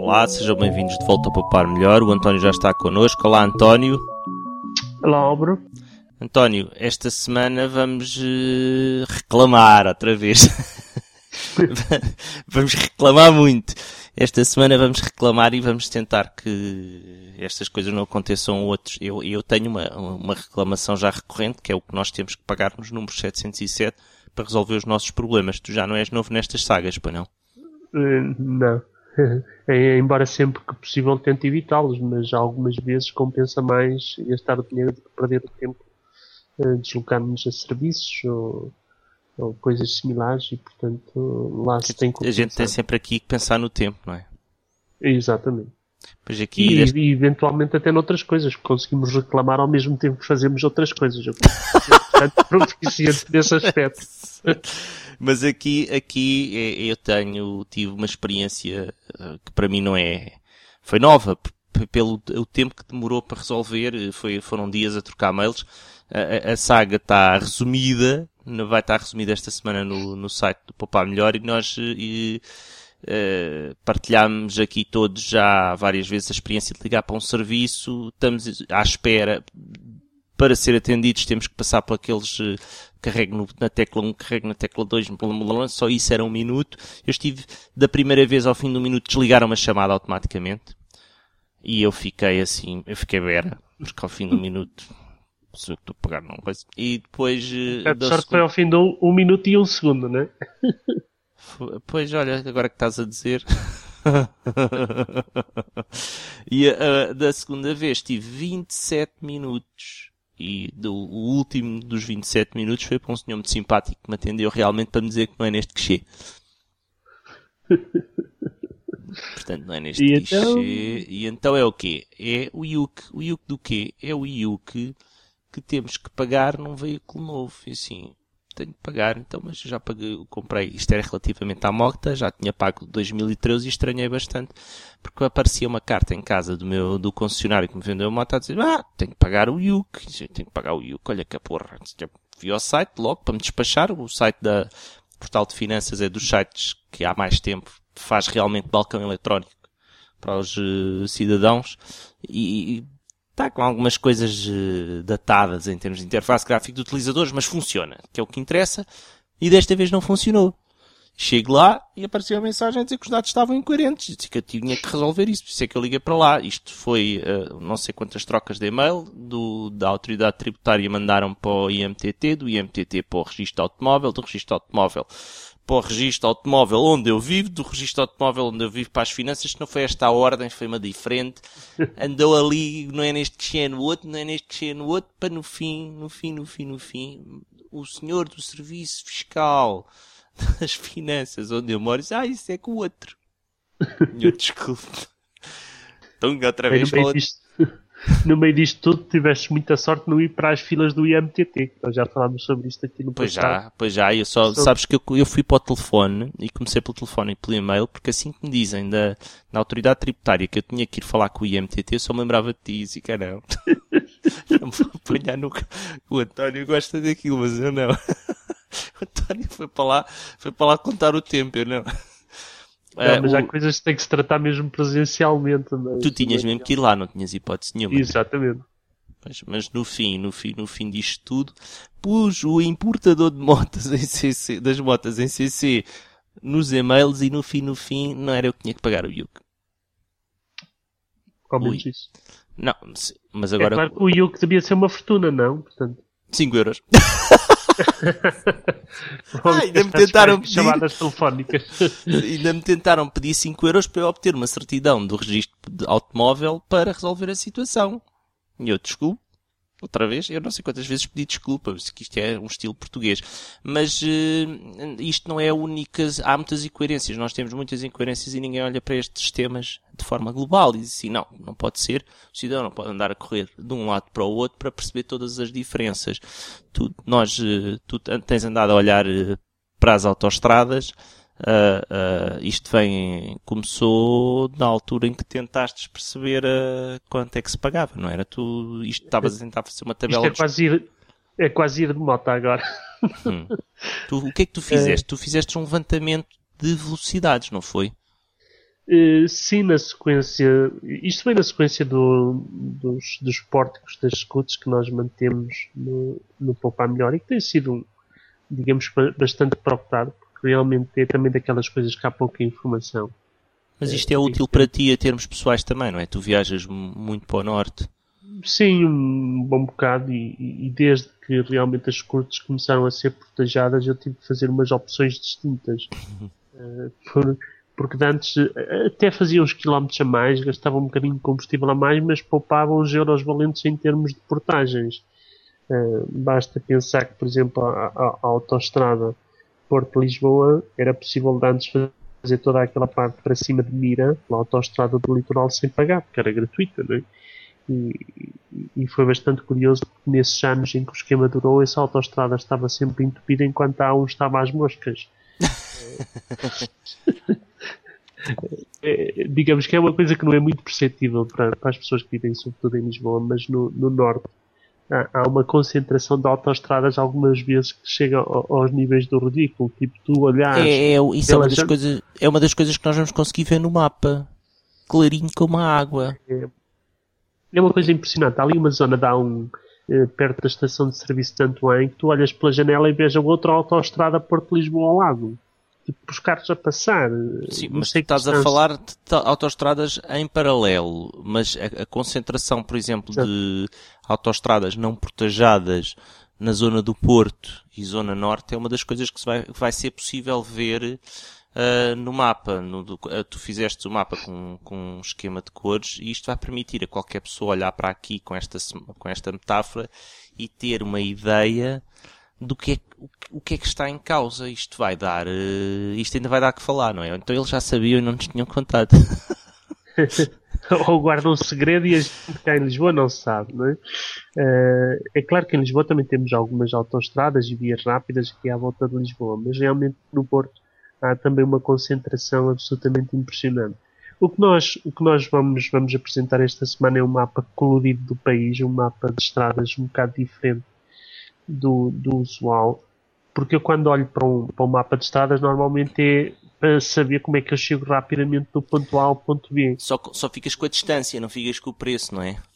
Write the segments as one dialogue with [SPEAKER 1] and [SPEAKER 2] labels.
[SPEAKER 1] Olá, sejam bem-vindos de volta ao Poupar Melhor. O António já está connosco. Olá, António.
[SPEAKER 2] Olá, Álvaro.
[SPEAKER 1] António, esta semana vamos reclamar outra vez. Vamos reclamar muito. Esta semana vamos reclamar e vamos tentar que estas coisas não aconteçam a outros. Eu tenho uma reclamação já recorrente, que é o que nós temos que pagar nos números 707 para resolver os nossos problemas. Tu já não és novo nestas sagas, pois não?
[SPEAKER 2] Não. Embora sempre que possível tente evitá-los, mas algumas vezes compensa mais gastar o dinheiro do que perder o tempo deslocar-nos a serviços ou coisas similares e, portanto, lá se tem que compensar.
[SPEAKER 1] A gente tem sempre aqui que pensar no tempo, não é?
[SPEAKER 2] Exatamente.
[SPEAKER 1] Pois aqui
[SPEAKER 2] e eventualmente até noutras coisas. Conseguimos reclamar ao mesmo tempo que fazemos outras coisas. Eu sou bastante proficiente nesse aspecto.
[SPEAKER 1] Mas aqui eu tive uma experiência que para mim foi nova, pelo o tempo que demorou para resolver, foram dias a trocar mails. A saga está resumida, vai estar resumida esta semana no site do Poupar Melhor, e nós partilhámos aqui todos já várias vezes a experiência de ligar para um serviço. Estamos à espera. Para ser atendidos temos que passar por aqueles carrego na tecla 1, carrego na tecla 2, só isso era 1 minuto. Eu estive da primeira vez ao fim do minuto, desligaram uma chamada automaticamente. E eu fiquei vera, porque ao fim do minuto se eu estou a pegar numa coisa. E depois
[SPEAKER 2] A sorte foi ao fim de 1 minuto e 1 segundo, não é?
[SPEAKER 1] Pois, olha, agora que estás a dizer. E da segunda vez tive 27 minutos. E o último dos 27 minutos foi para um senhor muito simpático que me atendeu realmente para me dizer que não é neste guichê. Portanto, não é neste guichê.
[SPEAKER 2] Então...
[SPEAKER 1] E então é o quê? É o IUC. O IUC do quê? É o IUC que temos que pagar num veículo novo. E assim, tenho que pagar, então, mas eu já paguei, comprei, isto era relativamente à moto, já tinha pago 2013 e estranhei bastante, porque aparecia uma carta em casa do concessionário que me vendeu a moto a dizer, tenho que pagar o IUC, olha que a porra. Vi ao site logo para me despachar, o site da Portal de Finanças é dos sites que há mais tempo faz realmente balcão eletrónico para os cidadãos, e está com algumas coisas datadas em termos de interface gráfica de utilizadores, mas funciona, que é o que interessa, e desta vez não funcionou. Chego lá e apareceu a mensagem a dizer que os dados estavam incoerentes, disse que eu tinha que resolver isso, por isso é que eu liguei para lá. Isto foi não sei quantas trocas de e-mail, da autoridade tributária mandaram para o IMTT, do IMTT para o registro automóvel, do registro automóvel para o registro automóvel onde eu vivo, do registro automóvel onde eu vivo para as finanças. Que não foi esta a ordem, foi uma diferente. Andou ali, não é neste que cheia no outro, não é neste que cheia no outro, para no fim, o senhor do serviço fiscal das finanças onde eu moro diz, isso é com o outro. Eu desculpe. Então, outra vez para
[SPEAKER 2] No meio disto tudo, tiveste muita sorte de não ir para as filas do IMTT. Nós já falámos sobre isto aqui no passado.
[SPEAKER 1] Pois já. Sabes que eu fui para o telefone e comecei pelo telefone e pelo e-mail, porque assim que me dizem da autoridade tributária que eu tinha que ir falar com o IMTT, eu só me lembrava de ti e disse, caramba. Não me vou apanhar nunca. O António gosta daquilo, mas eu não. O António foi para lá contar o tempo, eu não.
[SPEAKER 2] Não, mas há coisas que tem que se tratar mesmo presencialmente.
[SPEAKER 1] Tu tinhas mesmo que ir lá, não tinhas hipótese nenhuma.
[SPEAKER 2] Exatamente.
[SPEAKER 1] Mas no fim disto tudo, pus o importador de motas das motas em CC nos e-mails e no fim não era eu que tinha que pagar o IUC.
[SPEAKER 2] Ao menos isso.
[SPEAKER 1] Não, mas agora...
[SPEAKER 2] É claro que o IUC devia ser uma fortuna, não? Portanto...
[SPEAKER 1] 5 euros. Ainda me tentaram pedir
[SPEAKER 2] chamadas telefónicas.
[SPEAKER 1] Ainda me tentaram pedir 5 euros para eu obter uma certidão do registro de automóvel para resolver a situação. E eu desculpo. Outra vez, eu não sei quantas vezes pedi desculpa, que isto é um estilo português. Mas isto não é a única... Há muitas incoerências. Nós temos muitas incoerências e ninguém olha para estes temas de forma global. E diz assim, não pode ser. O cidadão não pode andar a correr de um lado para o outro para perceber todas as diferenças. Tu tens andado a olhar para as autoestradas. Isto começou na altura em que tentaste perceber quanto é que se pagava, não era? Tu estavas a tentar fazer uma tabela.
[SPEAKER 2] É quase ir de moto agora.
[SPEAKER 1] O que é que tu fizeste? Tu fizeste um levantamento de velocidades, não foi?
[SPEAKER 2] Sim, na sequência, isto vem na sequência dos pórticos das scouts que nós mantemos no Poupar Melhor e que tem sido, digamos, bastante procurado, porque realmente é também daquelas coisas que há pouca informação.
[SPEAKER 1] Mas isto é útil para ti a termos pessoais também, não é? Tu viajas muito para o norte.
[SPEAKER 2] Sim, um bom bocado e desde que realmente as scouts começaram a ser protejadas eu tive de fazer umas opções distintas. Por, Porque antes até fazia uns quilómetros a mais, gastava um bocadinho de combustível a mais, mas poupavam os euros valentes em termos de portagens. Basta pensar que, por exemplo, a autoestrada Porto-Lisboa era possível de antes fazer toda aquela parte para cima de Mira, a autoestrada do litoral, sem pagar, porque era gratuita, não é? E foi bastante curioso porque nesses anos em que o esquema durou, essa autoestrada estava sempre entupida enquanto a A1 estava às moscas. Digamos que é uma coisa que não é muito perceptível para as pessoas que vivem sobretudo em Lisboa, mas no norte há uma concentração de autoestradas algumas vezes que chega aos níveis do ridículo, tipo tu olhares
[SPEAKER 1] Isso é uma das coisas que nós vamos conseguir ver no mapa, clarinho como a água.
[SPEAKER 2] É uma coisa impressionante. Há ali uma zona de A1 perto da estação de serviço de Antoine que tu olhas pela janela e vês a outra autoestrada Porto-Lisboa ao lado. Tipo, os carros a passar.
[SPEAKER 1] Sim, mas estás a falar de autoestradas em paralelo, mas a concentração, por exemplo, de autoestradas não protejadas na zona do Porto e zona norte é uma das coisas que vai ser possível ver no mapa. Tu fizeste o mapa com um esquema de cores e isto vai permitir a qualquer pessoa olhar para aqui com esta metáfora e ter uma ideia do o que é que está em causa. Isto ainda vai dar que falar, não é? Então eles já sabiam e não nos tinham contado.
[SPEAKER 2] Ou guardam um segredo e a gente cá em Lisboa não sabe, não é? É claro que em Lisboa também temos algumas autoestradas e vias rápidas aqui à volta de Lisboa, mas realmente no Porto há também uma concentração absolutamente impressionante. O que nós vamos apresentar esta semana é um mapa colorido do país, um mapa de estradas um bocado diferente do usual, porque eu quando olho para um mapa de estradas normalmente é para saber como é que eu chego rapidamente do ponto A ao ponto B.
[SPEAKER 1] Só ficas com a distância, não ficas com o preço, não é?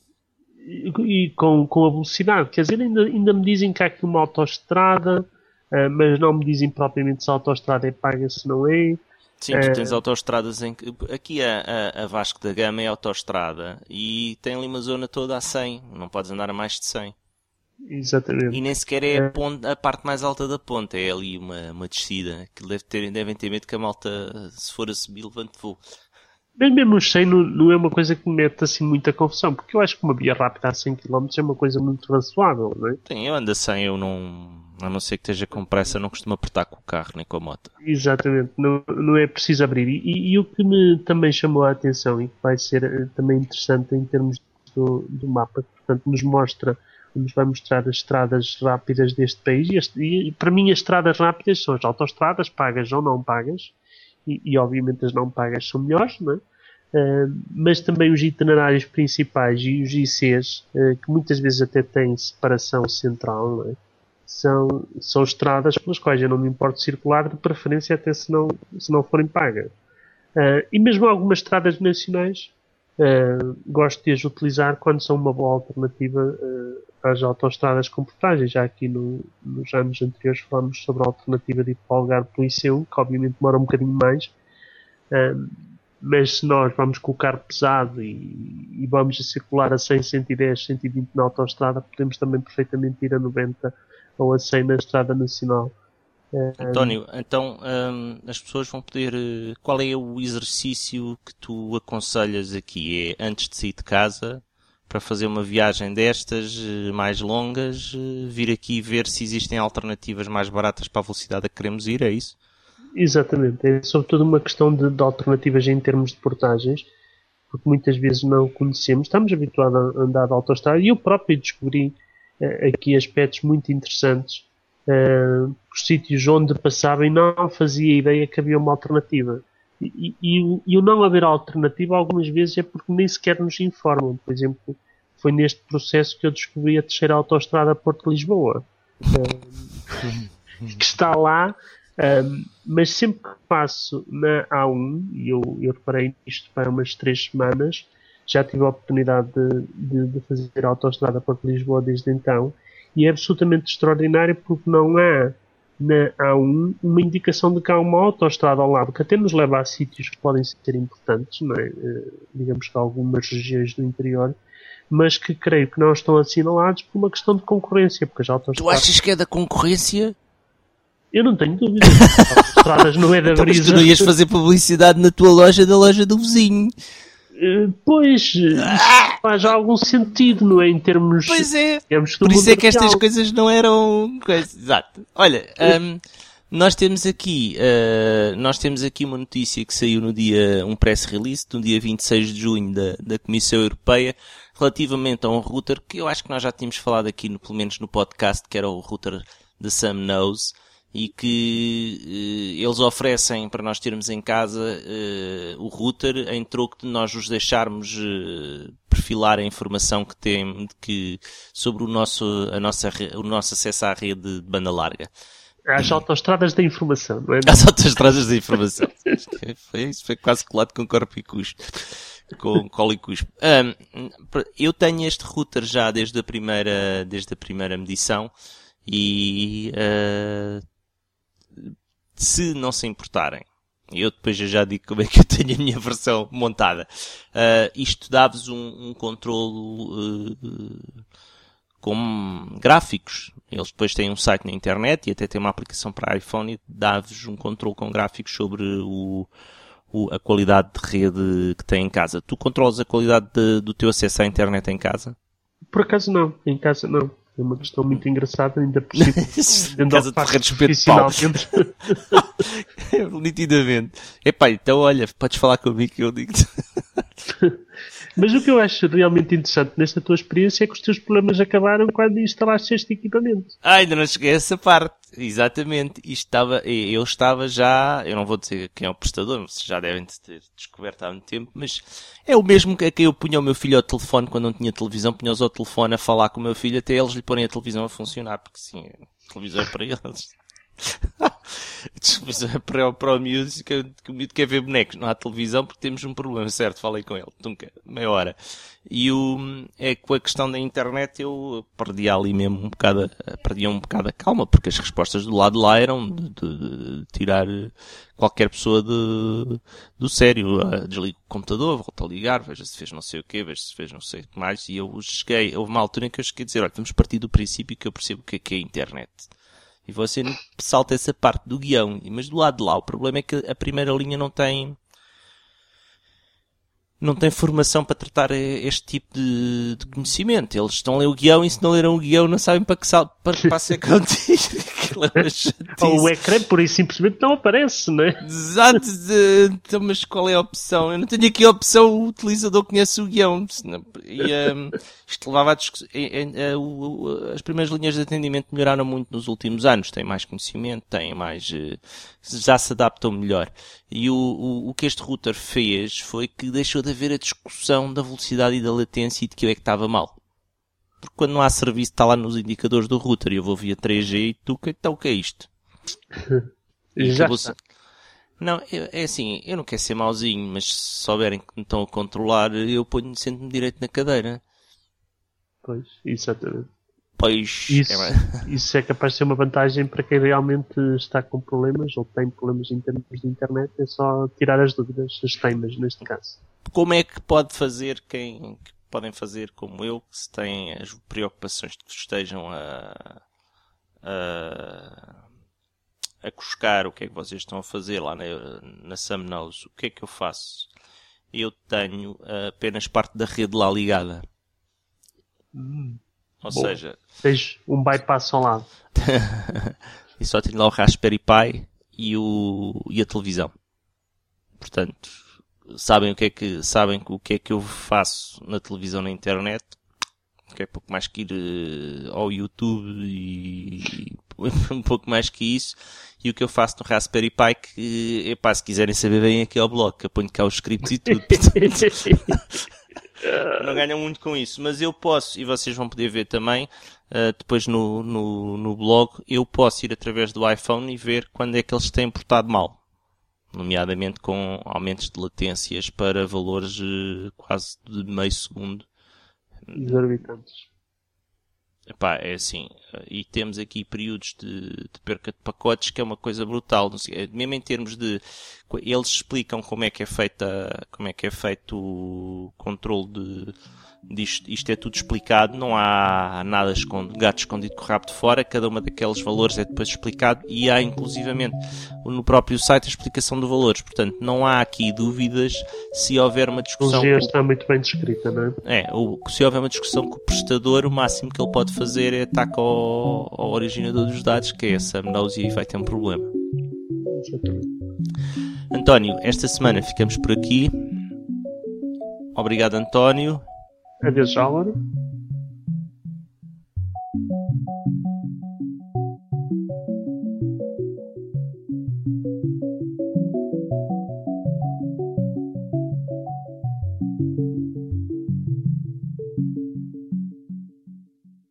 [SPEAKER 2] E com a velocidade, quer dizer, ainda me dizem que há aqui uma autoestrada, mas não me dizem propriamente se a autoestrada é paga, se não é.
[SPEAKER 1] Sim, tu tens autoestradas em que... Aqui a Vasco da Gama é autoestrada e tem ali uma zona toda a 100, não podes andar a mais de 100.
[SPEAKER 2] Exatamente.
[SPEAKER 1] E nem sequer é a parte mais alta da ponta, é ali uma descida, que devem ter medo que a malta, se for a subir, levante voo.
[SPEAKER 2] Mas mesmo os 100 não é uma coisa que me mete assim muita confusão, porque eu acho que uma via rápida a 100 km é uma coisa muito razoável, não é?
[SPEAKER 1] Sim, eu ando a 100, eu não... A não ser que esteja com pressa, não costumo apertar com o carro nem com a moto.
[SPEAKER 2] Exatamente, não é preciso abrir. E o que me também chamou a atenção e que vai ser também interessante em termos do mapa, que portanto nos vai mostrar as estradas rápidas deste país e para mim as estradas rápidas são as autoestradas, pagas ou não pagas, e obviamente as não pagas são melhores, não é? Mas também os itinerários principais e os ICs, que muitas vezes até têm separação central, não é? São estradas pelas quais eu não me importo circular, de preferência até se não forem pagas. E mesmo algumas estradas nacionais gosto de as utilizar quando são uma boa alternativa às autoestradas com portagem. Já aqui nos anos anteriores falámos sobre a alternativa de ir para o Algarve pelo IC1, que obviamente demora um bocadinho mais, mas se nós vamos com o carro pesado e vamos a circular a 100, 110, 120 na autoestrada, podemos também perfeitamente ir a 90 ou a 100 na estrada nacional.
[SPEAKER 1] António, então as pessoas vão poder... Qual é o exercício que tu aconselhas aqui? É antes de sair de casa, para fazer uma viagem destas mais longas, vir aqui ver se existem alternativas mais baratas para a velocidade a que queremos ir, é isso?
[SPEAKER 2] Exatamente, é sobretudo uma questão de alternativas em termos de portagens, porque muitas vezes não conhecemos, estamos habituados a andar de autoestrada e eu próprio descobri aqui aspectos muito interessantes, os sítios onde passava e não fazia ideia que havia uma alternativa. E o não haver alternativa algumas vezes é porque nem sequer nos informam. Por exemplo, foi neste processo que eu descobri a terceira autoestrada Porto-Lisboa, que está lá, Mas sempre que passo na A1, e eu reparei nisto para umas 3 semanas, já tive a oportunidade de fazer a autoestrada para Lisboa desde então, e é absolutamente extraordinário porque não há na A1 uma indicação de que há uma autoestrada ao lado, que até nos leva a sítios que podem ser importantes, não é? Digamos que algumas regiões do interior, mas que creio que não estão assinalados por uma questão de concorrência, porque as autoestradas...
[SPEAKER 1] Tu achas que é da concorrência?
[SPEAKER 2] Eu não tenho dúvida. As autoestradas não é da
[SPEAKER 1] Então, mas
[SPEAKER 2] brisa.
[SPEAKER 1] tu não ias fazer publicidade na tua loja da loja do vizinho.
[SPEAKER 2] Pois, isso faz algum sentido, não é? Em termos...
[SPEAKER 1] Pois é.
[SPEAKER 2] Digamos,
[SPEAKER 1] Por isso é que estas
[SPEAKER 2] real.
[SPEAKER 1] coisas não eram... Exato. Olha, nós temos aqui uma notícia que saiu no dia, um press release, no dia 26 de junho da Comissão Europeia, relativamente a um router que eu acho que nós já tínhamos falado aqui, pelo menos no podcast, que era o router da Sam Knows, e que eles oferecem para nós termos em casa o router em troco de nós os deixarmos perfilar a informação que tem sobre o nosso acesso à rede de banda larga.
[SPEAKER 2] Às autoestradas da informação, não é?
[SPEAKER 1] Às autoestradas da informação. Isso foi quase colado com corpo e cuspo. Com cola e cuspo. Eu tenho este router já desde a primeira medição e se não se importarem, eu depois já digo como é que eu tenho a minha versão montada. Isto dá-vos um controlo com gráficos. Eles depois têm um site na internet e até têm uma aplicação para iPhone e dá-vos um controle com gráficos sobre a qualidade de rede que tem em casa. Tu controlas a qualidade do teu acesso à internet em casa?
[SPEAKER 2] Por acaso não, em casa não. É uma questão muito engraçada, ainda por cima.
[SPEAKER 1] Em casa de respeito de pau. Nitidamente. Epá, então olha, podes falar comigo que eu digo-te.
[SPEAKER 2] Mas o que eu acho realmente interessante nesta tua experiência é que os teus problemas acabaram quando instalaste este equipamento.
[SPEAKER 1] Ainda não cheguei a essa parte. Exatamente. Eu estava já, eu não vou dizer quem é o prestador, vocês já devem ter descoberto há muito tempo, mas é o mesmo que eu punha o meu filho ao telefone quando não tinha televisão, punha-os ao telefone a falar com o meu filho até eles lhe porem a televisão a funcionar, porque sim, a televisão é para eles. Para o miúdo, que o miúdo quer ver bonecos, não há televisão porque temos um problema, certo? Falei com ele, nunca, meia hora. E com a questão da internet eu perdia ali mesmo um bocado a calma, porque as respostas do lado de lá eram de tirar qualquer pessoa do sério. Desligo o computador, volto a ligar, veja se fez não sei o quê, veja se fez não sei o que mais, e houve uma altura em que eu cheguei a dizer, olha, vamos partir do princípio que eu percebo o que é a internet. E você salta essa parte do guião. Mas do lado de lá, o problema é que a primeira linha não tem formação para tratar este tipo de conhecimento. Eles estão a ler o guião e se não leram o guião não sabem para que passa contigo.
[SPEAKER 2] Ou o ecrã, por isso simplesmente não aparece, não é?
[SPEAKER 1] Exato. Então, mas qual é a opção? Eu não tenho aqui a opção, o utilizador conhece o guião. Isto levava a discussão. As primeiras linhas de atendimento melhoraram muito nos últimos anos. Têm mais conhecimento, já se adaptam melhor. E o que este router fez foi que deixou de haver a discussão da velocidade e da latência e de que é que estava mal. Porque quando não há serviço está lá nos indicadores do router e eu vou via 3G e tu, então o que é isto?
[SPEAKER 2] Já está.
[SPEAKER 1] Não, é assim, eu não quero ser mauzinho, mas se souberem que me estão a controlar, eu sento-me direito na cadeira.
[SPEAKER 2] Pois, exatamente.
[SPEAKER 1] Pois,
[SPEAKER 2] isso é capaz de ser uma vantagem para quem realmente está com problemas ou tem problemas em termos de internet, é só tirar as dúvidas, as teimas neste caso.
[SPEAKER 1] Como é que pode fazer podem fazer como eu, que se têm as preocupações de que estejam a cuscar o que é que vocês estão a fazer lá na Sam Knows? O que é que eu faço? Eu tenho apenas parte da rede lá ligada. Ou seja...
[SPEAKER 2] Tens um bypass ao lado.
[SPEAKER 1] E só tenho lá o Raspberry Pi e a televisão. Portanto, sabem o que é que eu faço na televisão, na internet, que é pouco mais que ir ao YouTube e um pouco mais que isso. E o que eu faço no Raspberry Pi, que, se quiserem saber, vêm aqui ao blog, que eu ponho cá os scripts e tudo. Não ganham muito com isso, mas eu posso, e vocês vão poder ver também, depois no blog, eu posso ir através do iPhone e ver quando é que eles têm portado mal. Nomeadamente com aumentos de latências para valores quase de meio segundo.
[SPEAKER 2] Exorbitantes.
[SPEAKER 1] Epá, é assim, e temos aqui períodos de perca de pacotes que é uma coisa brutal, não sei, mesmo em termos de, eles explicam como é que é feito o controle isto é tudo explicado, não há nada gato escondido com o rabo de fora, cada uma daqueles valores é depois explicado e há inclusivamente no próprio site a explicação dos valores, portanto não há aqui dúvidas se houver uma discussão...
[SPEAKER 2] A está muito bem descrita, não é?
[SPEAKER 1] Se houver uma discussão com o prestador, o máximo que ele pode fazer é atacar ao originador dos dados, que é a Sam knows, e aí vai ter um problema.
[SPEAKER 2] Exatamente.
[SPEAKER 1] António, esta semana ficamos por aqui. Obrigado, António.
[SPEAKER 2] Adeus, Álvaro.